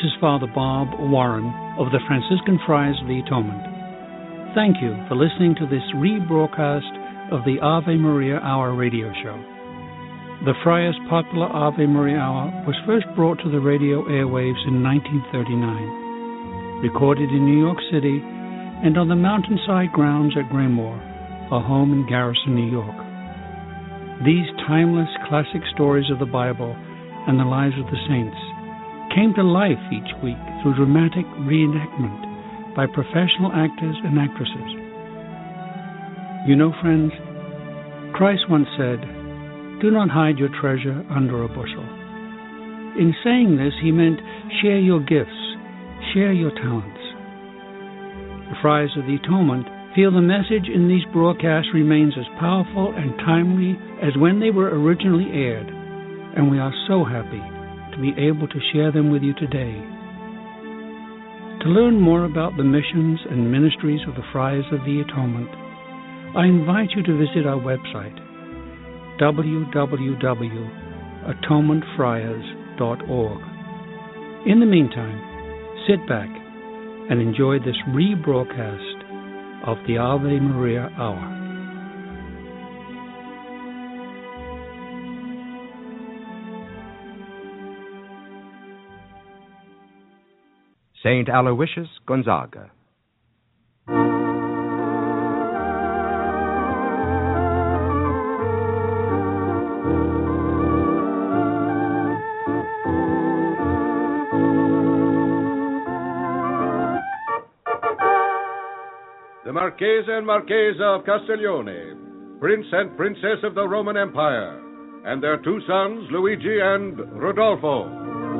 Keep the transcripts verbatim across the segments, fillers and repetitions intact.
is Father Bob Warren of the Franciscan Friars of the Atonement. Thank you for listening to this rebroadcast of the Ave Maria Hour radio show. The Friars' popular Ave Maria Hour was first brought to the radio airwaves in nineteen thirty-nine, recorded in New York City and on the mountainside grounds at Graymoor, a home in Garrison, New York. These timeless classic stories of the Bible and the lives of the saints came to life each week through dramatic reenactment by professional actors and actresses. You know, friends, Christ once said, "Do not hide your treasure under a bushel." In saying this, he meant share your gifts, share your talents. The Friars of the Atonement feel the message in these broadcasts remains as powerful and timely as when they were originally aired, and we are so happy to be able to share them with you today. To learn more about the missions and ministries of the Friars of the Atonement, I invite you to visit our website, w w w dot atonement friars dot org. In the meantime, sit back and enjoy this rebroadcast of the Ave Maria Hour. Saint Aloysius Gonzaga. The Marchesa and Marchesa of Castiglione, Prince and Princess of the Roman Empire, and their two sons, Luigi and Rodolfo.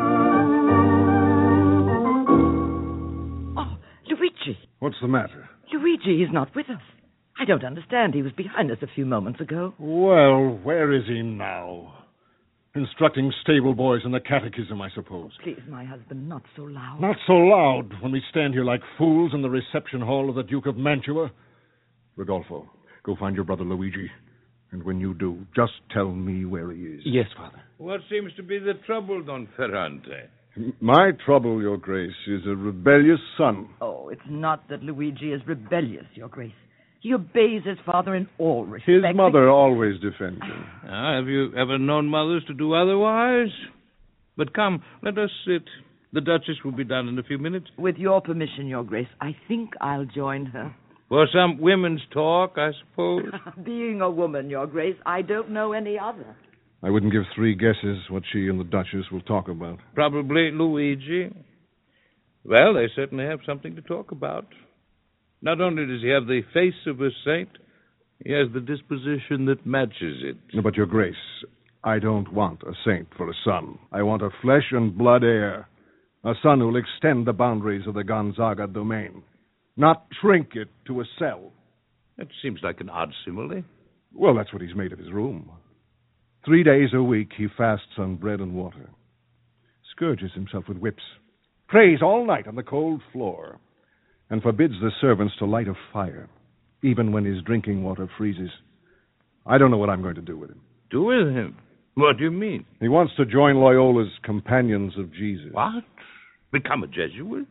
What's the matter? Luigi is not with us. I don't understand. He was behind us a few moments ago. Well, where is he now? Instructing stable boys in the catechism, I suppose. Please, my husband, not so loud. Not so loud when we stand here like fools in the reception hall of the Duke of Mantua. Rodolfo, go find your brother Luigi. And when you do, just tell me where he is. Yes, Father. What seems to be the trouble, Don Ferrante? My trouble, Your Grace, is a rebellious son. Oh, it's not that Luigi is rebellious, Your Grace. He obeys his father in all respects. His mother always defends him. Ah, have you ever known mothers to do otherwise? But come, let us sit. The Duchess will be down in a few minutes. With your permission, Your Grace, I think I'll join her. For some women's talk, I suppose. Being a woman, Your Grace, I don't know any other. I wouldn't give three guesses what she and the Duchess will talk about. Probably Luigi. Well, they certainly have something to talk about. Not only does he have the face of a saint, he has the disposition that matches it. No, but, Your Grace, I don't want a saint for a son. I want a flesh and blood heir. A son who'll extend the boundaries of the Gonzaga domain, not shrink it to a cell. That seems like an odd simile. Well, that's what he's made of his room. Three days a week he fasts on bread and water, scourges himself with whips, prays all night on the cold floor, and forbids the servants to light a fire, even when his drinking water freezes. I don't know what I'm going to do with him. Do with him? What do you mean? He wants to join Loyola's Companions of Jesus. What? Become a Jesuit?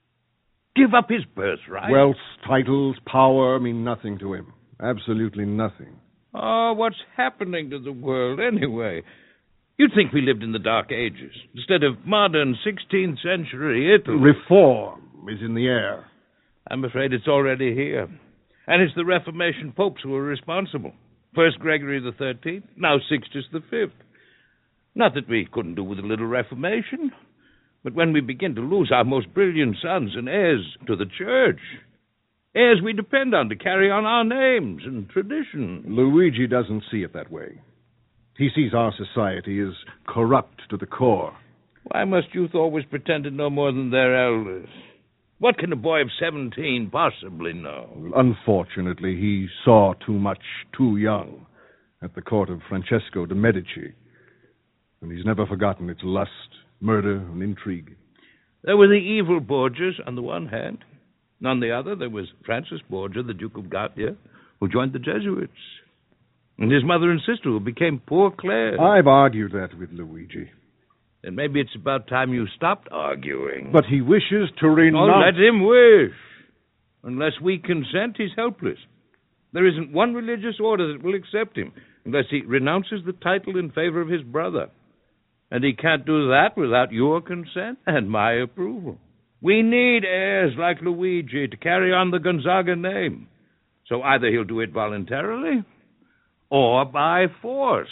Give up his birthright? Wealth, titles, power mean nothing to him. Absolutely nothing. Oh, what's happening to the world anyway? You'd think we lived in the Dark Ages, instead of modern sixteenth century Italy. Reform is in the air. I'm afraid it's already here. And it's the Reformation popes who are responsible. First Gregory the thirteenth, now Sixtus the fifth. Not that we couldn't do with a little reformation, but when we begin to lose our most brilliant sons and heirs to the church, heirs we depend on to carry on our names and tradition. Luigi doesn't see it that way. He sees our society as corrupt to the core. Why must youth always pretend to know more than their elders? What can a boy of seventeen possibly know? Unfortunately, he saw too much too young at the court of Francesco de' Medici, and he's never forgotten its lust, murder, and intrigue. There were the evil Borgias on the one hand. On the other, there was Francis Borgia, the Duke of Guardia, who joined the Jesuits, and his mother and sister who became Poor Clare. I've argued that with Luigi. then maybe it's about time you stopped arguing. But he wishes to Oh, renounce... let him wish. Unless we consent, he's helpless. There isn't one religious order that will accept him unless he renounces the title in favor of his brother. And he can't do that without your consent and my approval. We need heirs like Luigi to carry on the Gonzaga name. So either he'll do it voluntarily or by force.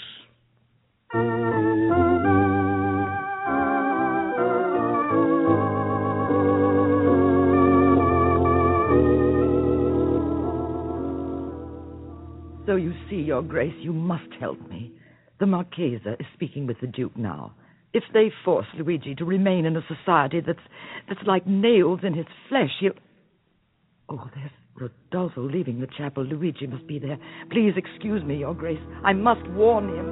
So you see, Your Grace, you must help me. The Marchesa is speaking with the Duke now. If they force Luigi to remain in a society that's that's like nails in his flesh, he'll... Oh, there's Rodolfo leaving the chapel. Luigi must be there. Please excuse me, Your Grace. I must warn him.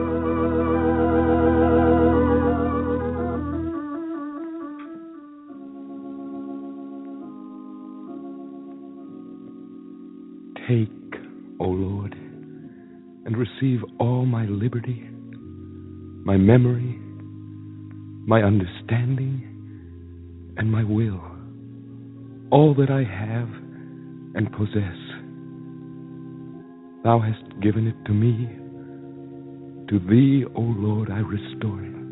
Take, O Lord, and receive all my liberty, my memory, my understanding, and my will, all that I have and possess. Thou hast given it to me. To thee, O Lord, I restore it.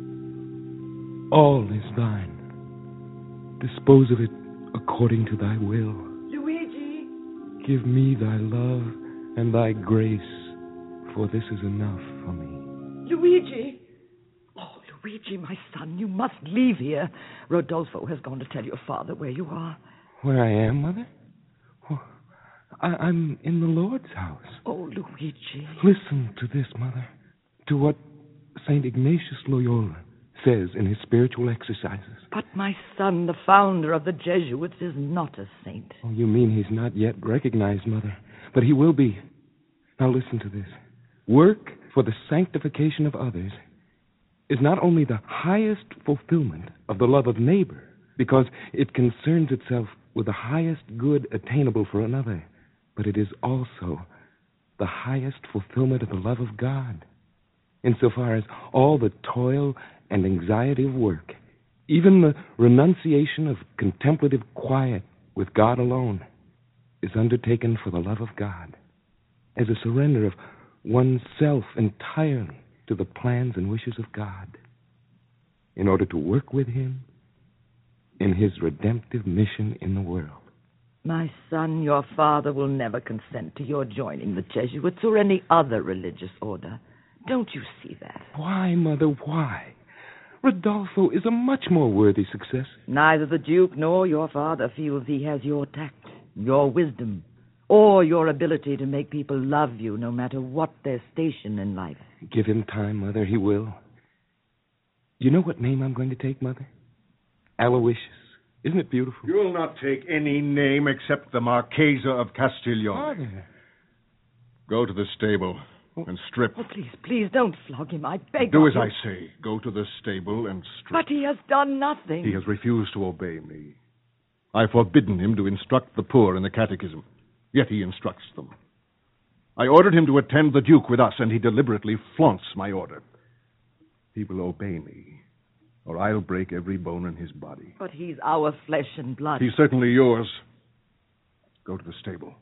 All is thine. Dispose of it according to thy will. Luigi! Give me thy love and thy grace, for this is enough for me. Luigi! Oh, Luigi, my son, you must leave here. Rodolfo has gone to tell your father where you are. Where I am, Mother? Oh, I, I'm in the Lord's house. Oh, Luigi. Listen to this, Mother, to what Saint Ignatius Loyola says in his spiritual exercises. But my son, the founder of the Jesuits, is not a saint. Oh, you mean he's not yet recognized, Mother, but he will be. Now listen to this. Work for the sanctification of others is not only the highest fulfillment of the love of neighbor, because it concerns itself with the highest good attainable for another, but it is also the highest fulfillment of the love of God, insofar as all the toil and anxiety of work, even the renunciation of contemplative quiet with God alone, is undertaken for the love of God, as a surrender of oneself entirely to the plans and wishes of God, in order to work with him in his redemptive mission in the world. My son, your father will never consent to your joining the Jesuits or any other religious order. Don't you see that? Why, Mother, why? Rodolfo is a much more worthy successor. Neither the Duke nor your father feels he has your tact, your wisdom, or your ability to make people love you no matter what their station in life. Give him time, Mother. He will. You know what name I'm going to take, Mother? Aloysius. Isn't it beautiful? You'll not take any name except the Marchesa of Castiglione. Father. Go to the stable and strip. Oh, please, please don't flog him. I beg Do of as you. I say. Go to the stable and strip. But he has done nothing. He has refused to obey me. I've forbidden him to instruct the poor in the catechism, yet he instructs them. I ordered him to attend the Duke with us, and he deliberately flaunts my order. He will obey me, or I'll break every bone in his body. But he's our flesh and blood. He's certainly yours. Go to the stable.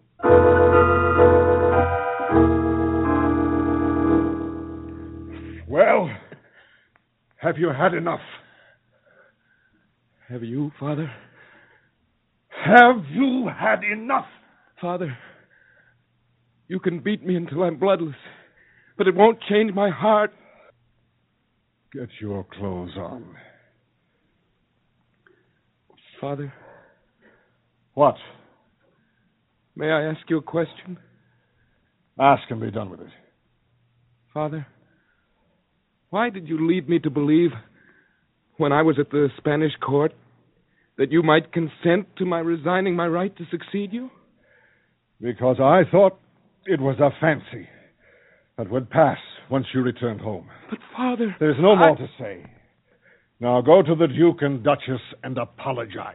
Well, have you had enough? Have you, Father? Have you had enough? Father, you can beat me until I'm bloodless, but it won't change my heart. Get your clothes on. Father, What? may I ask you a question? Ask and be done with it. Father, why did you lead me to believe, when I was at the Spanish court, that you might consent to my resigning my right to succeed you? Because I thought it was a fancy that would pass once you returned home. But, Father... There's no more I... to say. Now go to the Duke and Duchess and apologize.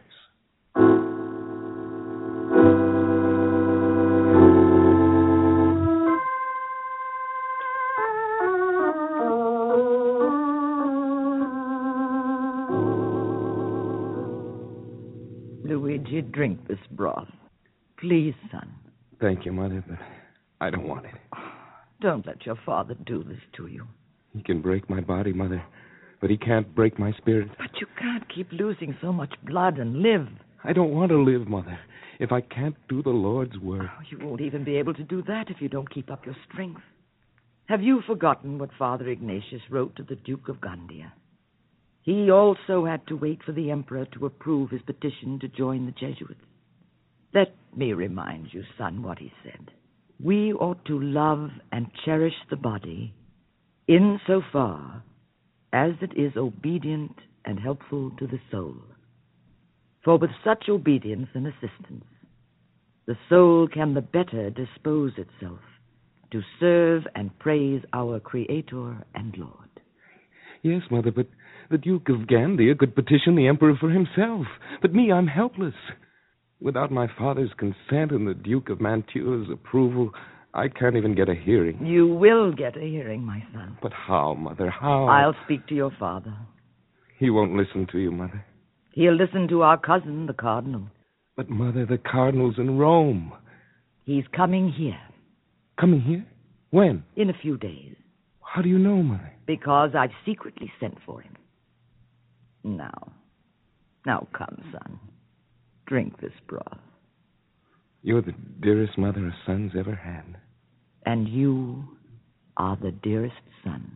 Luigi, drink this broth. Please, son. Thank you, Mother, but I don't want it. Don't let your father do this to you. He can break my body, Mother, but he can't break my spirit. But you can't keep losing so much blood and live. I don't want to live, Mother, if I can't do the Lord's work. Oh, you won't even be able to do that if you don't keep up your strength. Have you forgotten what Father Ignatius wrote to the Duke of Gandia? He also had to wait for the Emperor to approve his petition to join the Jesuits. Let me remind you, son, what he said. We ought to love and cherish the body insofar as it is obedient and helpful to the soul. For with such obedience and assistance, the soul can the better dispose itself to serve and praise our Creator and Lord. Yes, Mother, but the Duke of Gandia could petition the Emperor for himself. But me, I'm helpless. Without my father's consent and the Duke of Mantua's approval, I can't even get a hearing. You will get a hearing, my son. But how, Mother, how? I'll speak to your father. He won't listen to you, Mother. He'll listen to our cousin, the Cardinal. But, Mother, the Cardinal's in Rome. He's coming here. Coming here? When? In a few days. How do you know, Mother? Because I've secretly sent for him. Now. Now come, son. Drink this broth. You're the dearest mother a son's ever had. And you are the dearest son.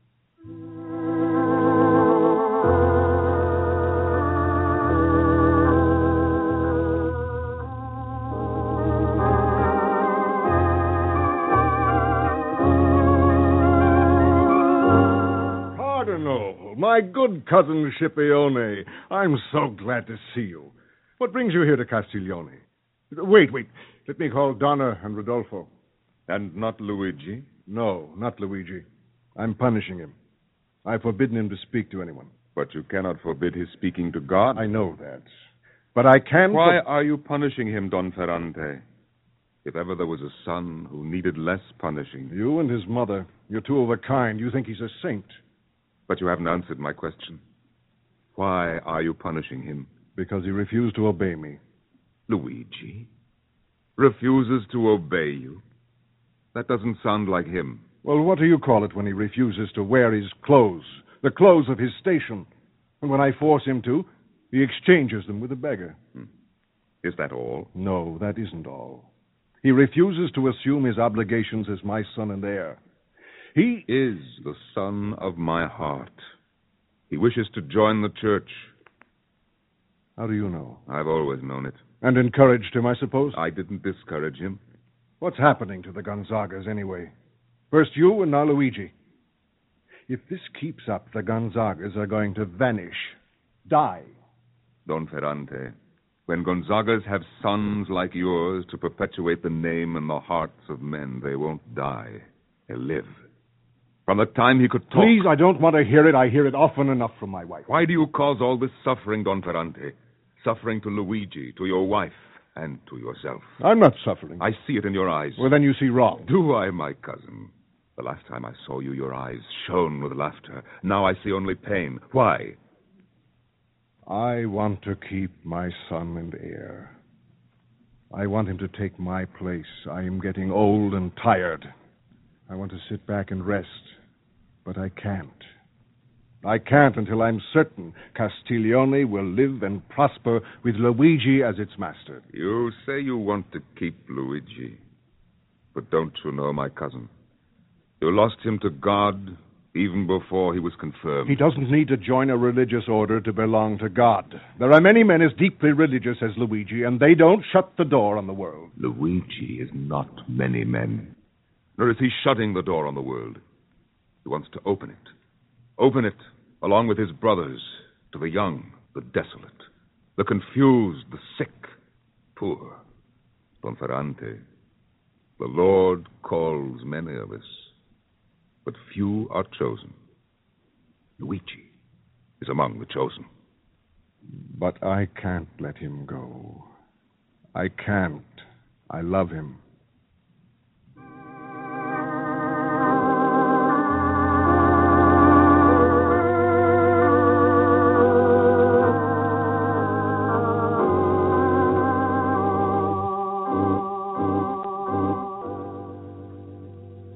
Cardinal, my good cousin Scipione, I'm so glad to see you. What brings you here to Castiglione? Wait, wait. Let me call Donna and Rodolfo. And not Luigi? No, not Luigi. I'm punishing him. I've forbidden him to speak to anyone. But you cannot forbid his speaking to God. I know that. But I can... Why for... are you punishing him, Don Ferrante? If ever there was a son who needed less punishing... You and his mother, you're two of a kind. You think he's a saint. But you haven't answered my question. Why are you punishing him? Because he refused to obey me. Luigi? Refuses to obey you? That doesn't sound like him. Well, what do you call it when he refuses to wear his clothes? The clothes of his station. And when I force him to, he exchanges them with a beggar. Hmm. Is that all? No, that isn't all. He refuses to assume his obligations as my son and heir. He is the son of my heart. He wishes to join the church. How do you know? I've always known it. And encouraged him, I suppose? I didn't discourage him. What's happening to the Gonzagas, anyway? First you, and now Luigi. If this keeps up, the Gonzagas are going to vanish. Die. Don Ferrante, when Gonzagas have sons like yours to perpetuate the name in the hearts of men, they won't die. They'll live. From the time he could talk... Please, I don't want to hear it. I hear it often enough from my wife. Why do you cause all this suffering, Don Ferrante? Suffering to Luigi, to your wife, and to yourself. I'm not suffering. I see it in your eyes. Well, then you see wrong. Do I, my cousin? The last time I saw you, your eyes shone with laughter. Now I see only pain. Why? I want to keep my son and heir. I want him to take my place. I am getting old and tired. I want to sit back and rest, but I can't. I can't until I'm certain Castiglione will live and prosper with Luigi as its master. You say you want to keep Luigi, but don't you know, my cousin? You lost him to God even before he was confirmed. He doesn't need to join a religious order to belong to God. There are many men as deeply religious as Luigi, and they don't shut the door on the world. Luigi is not many men. Nor is he shutting the door on the world. He wants to open it. Open it, along with his brothers, to the young, the desolate, the confused, the sick, poor. Don Ferrante, the Lord calls many of us, but few are chosen. Luigi is among the chosen. But I can't let him go. I can't. I love him.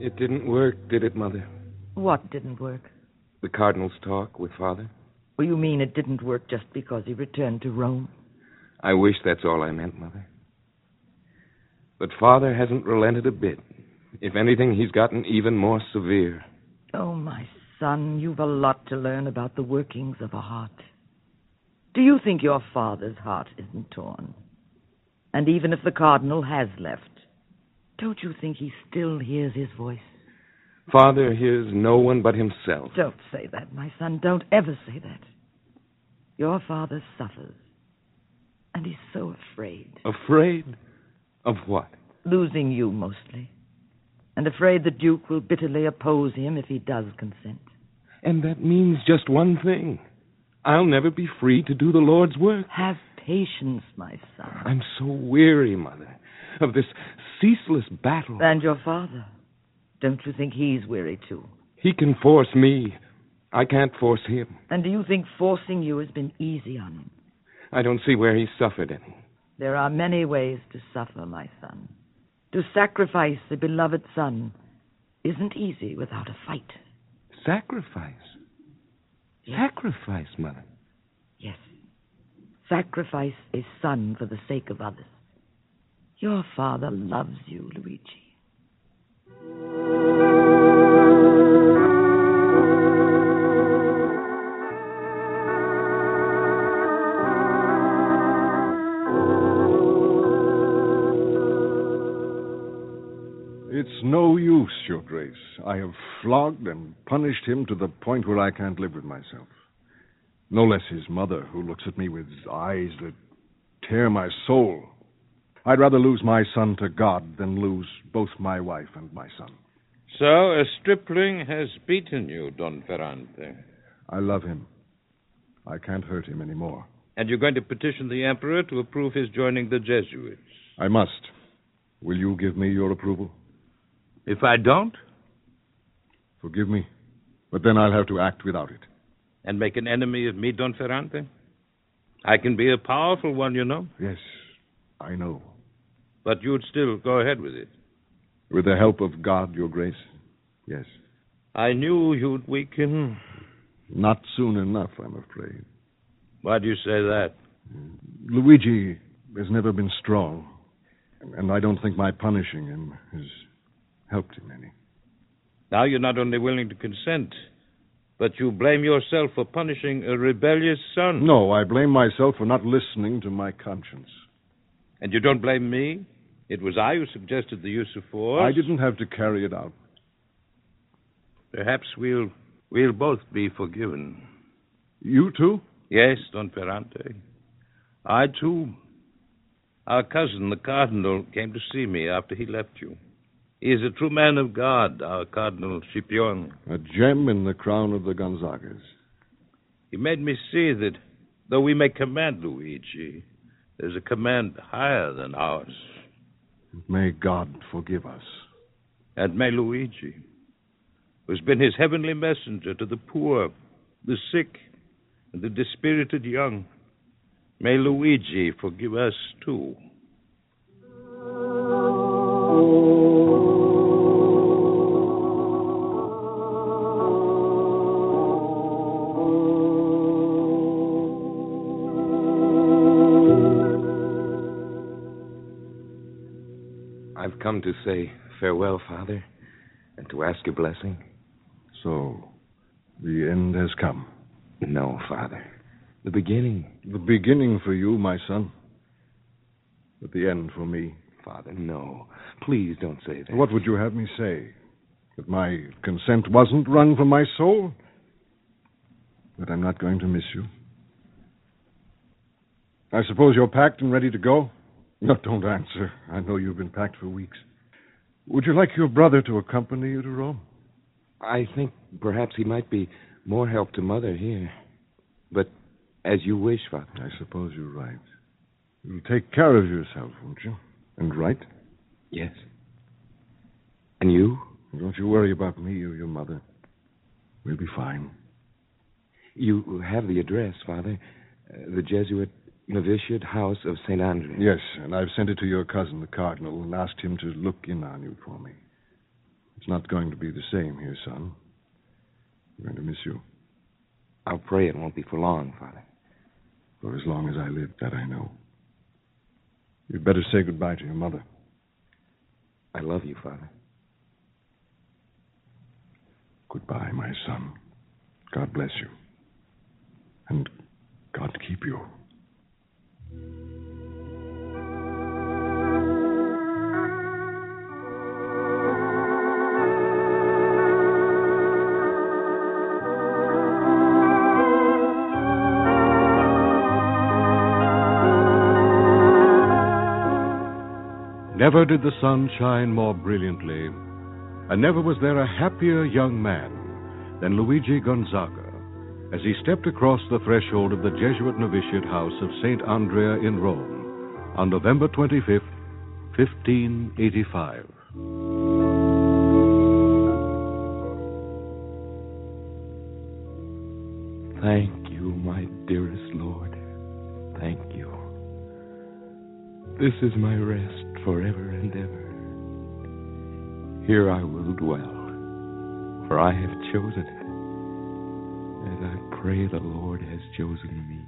It didn't work, did it, Mother? What didn't work? The Cardinal's talk with Father? Well, you mean it didn't work just because he returned to Rome? I wish that's all I meant, Mother. But Father hasn't relented a bit. If anything, he's gotten even more severe. Oh, my son, you've a lot to learn about the workings of a heart. Do you think your father's heart isn't torn? And even if the Cardinal has left, don't you think he still hears his voice? Father hears no one but himself. Don't say that, my son. Don't ever say that. Your father suffers, and he's so afraid. Afraid? Of what? Losing you, mostly. And afraid the Duke will bitterly oppose him if he does consent. And that means just one thing. I'll never be free to do the Lord's work. Have patience, my son. I'm so weary, Mother, of this ceaseless battle. And your father. Don't you think he's weary, too? He can force me. I can't force him. And do you think forcing you has been easy on him? I don't see where he suffered any. There are many ways to suffer, my son. To sacrifice a beloved son isn't easy without a fight. Sacrifice? Yes. Sacrifice, Mother? Yes. Sacrifice a son for the sake of others. Your father loves you, Luigi. It's no use, Your Grace. I have flogged and punished him to the point where I can't live with myself. No less his mother, who looks at me with eyes that tear my soul. I'd rather lose my son to God than lose both my wife and my son. So a stripling has beaten you, Don Ferrante. I love him. I can't hurt him anymore. And you're going to petition the Emperor to approve his joining the Jesuits? I must. Will you give me your approval? If I don't? Forgive me, but then I'll have to act without it. And make an enemy of me, Don Ferrante? I can be a powerful one, you know. Yes, I know. But you'd still go ahead with it? With the help of God, Your Grace, yes. I knew you'd weaken. Not soon enough, I'm afraid. Why do you say that? Luigi has never been strong, and I don't think my punishing him has helped him any. Now you're not only willing to consent, but you blame yourself for punishing a rebellious son. No, I blame myself for not listening to my conscience. And you don't blame me? It was I who suggested the use of force. I didn't have to carry it out. Perhaps we'll we'll both be forgiven. You too? Yes, Don Ferrante. I too. Our cousin, the Cardinal, came to see me after he left you. He is a true man of God, our Cardinal Scipione. A gem in the crown of the Gonzagas. He made me see that though we may command Luigi, there's a command higher than ours. May God forgive us. And may Luigi, who's been his heavenly messenger to the poor, the sick, and the dispirited young, may Luigi forgive us too. I've come to say farewell, Father, and to ask your blessing. So, the end has come. No, Father. The beginning. The beginning for you, my son. But the end for me. Father, no. Please don't say that. What would you have me say? That my consent wasn't wrung from my soul? That I'm not going to miss you? I suppose you're packed and ready to go? No, don't answer. I know you've been packed for weeks. Would you like your brother to accompany you to Rome? I think perhaps he might be more help to Mother here. But as you wish, Father. I suppose you're right. You'll take care of yourself, won't you? And right? Yes. And you? Don't you worry about me or your mother. We'll be fine. You have the address, Father. Uh, the Jesuit novitiate house of Saint Andre. Yes, and I've sent it to your cousin, the Cardinal, and asked him to look in on you for me. It's not going to be the same here, son. I'm going to miss you. I'll pray it won't be for long, Father. For as long as I live, that I know. You'd better say goodbye to your mother. I love you, Father. Goodbye, my son. God bless you. And God keep you. Never did the sun shine more brilliantly, and never was there a happier young man than Luigi Gonzaga as he stepped across the threshold of the Jesuit novitiate house of Saint Andrea in Rome on November twenty-fifth, fifteen eighty-five. Thank you, my dearest Lord. Thank you. This is my rest forever and ever. Here I will dwell, for I have chosen it, and I pray the Lord has chosen me.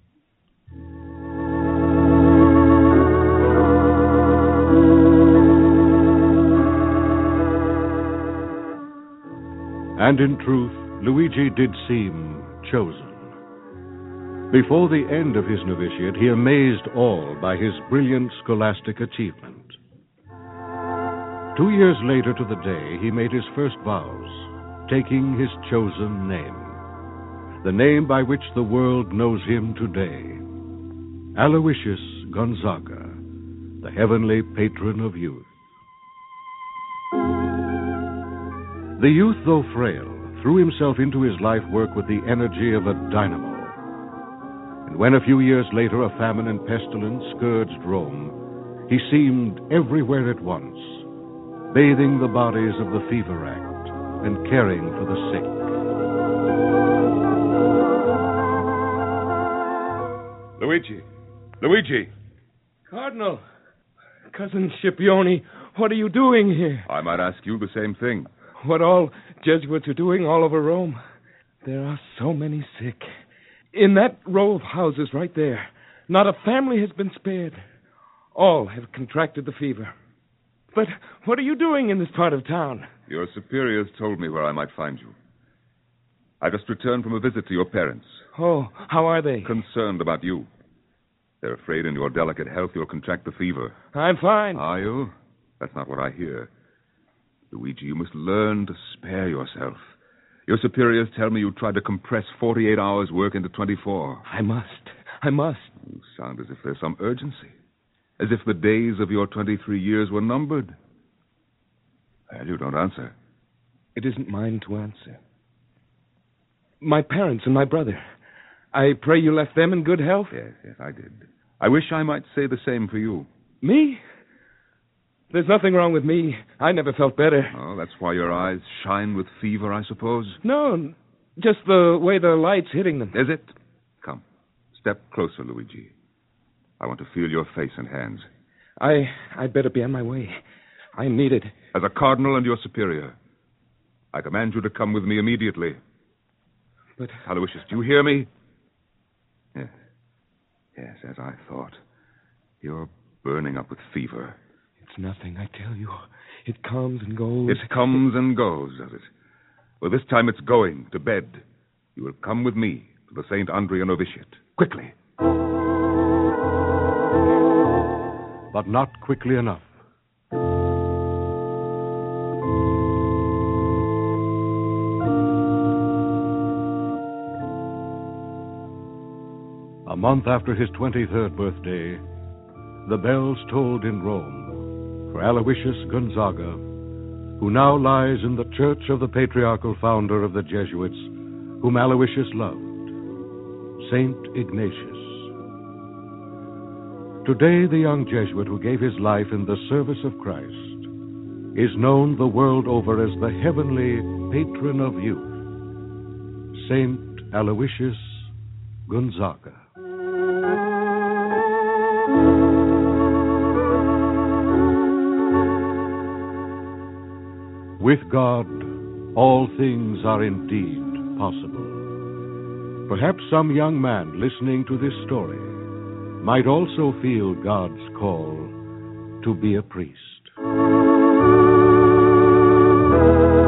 And in truth, Luigi did seem chosen. Before the end of his novitiate, he amazed all by his brilliant scholastic achievement. Two years later to the day, he made his first vows, taking his chosen name, the name by which the world knows him today, Aloysius Gonzaga, the heavenly patron of youth. The youth, though frail, threw himself into his life work with the energy of a dynamo. And when a few years later a famine and pestilence scourged Rome, he seemed everywhere at once, bathing the bodies of the fever-racked and caring for the sick. Luigi! Luigi! Cardinal! Cousin Scipione, what are you doing here? I might ask you the same thing. What all Jesuits are doing all over Rome. There are so many sick. In that row of houses right there, not a family has been spared. All have contracted the fever. But what are you doing in this part of town? Your superiors told me where I might find you. I just returned from a visit to your parents. Oh, how are they? Concerned about you. They're afraid in your delicate health you'll contract the fever. I'm fine. Are you? That's not what I hear. Luigi, you must learn to spare yourself. Your superiors tell me you tried to compress forty-eight hours' work into twenty-four. I must. I must. You sound as if there's some urgency. As if the days of your twenty-three years were numbered. Well, you don't answer. It isn't mine to answer. My parents and my brother. I pray you left them in good health? Yes, yes, I did. I wish I might say the same for you. Me? There's nothing wrong with me. I never felt better. Oh, that's why your eyes shine with fever, I suppose? No, just the way the light's hitting them. Is it? Come, step closer, Luigi. I want to feel your face and hands. I, I'd better be on my way. I'm needed. As a cardinal and your superior, I command you to come with me immediately. But... Aloysius, do you hear me? Yes. Yes, as I thought. You're burning up with fever. It's nothing, I tell you. It comes and goes. It comes and goes, does it? Well, this time it's going to bed. You will come with me to the Saint Andrea novitiate. Quickly. But not quickly enough. A month after his twenty-third birthday, the bells tolled in Rome for Aloysius Gonzaga, who now lies in the church of the patriarchal founder of the Jesuits, whom Aloysius loved, Saint Ignatius. Today, the young Jesuit who gave his life in the service of Christ is known the world over as the heavenly patron of youth, Saint Aloysius Gonzaga. With God, all things are indeed possible. Perhaps some young man listening to this story might also feel God's call to be a priest.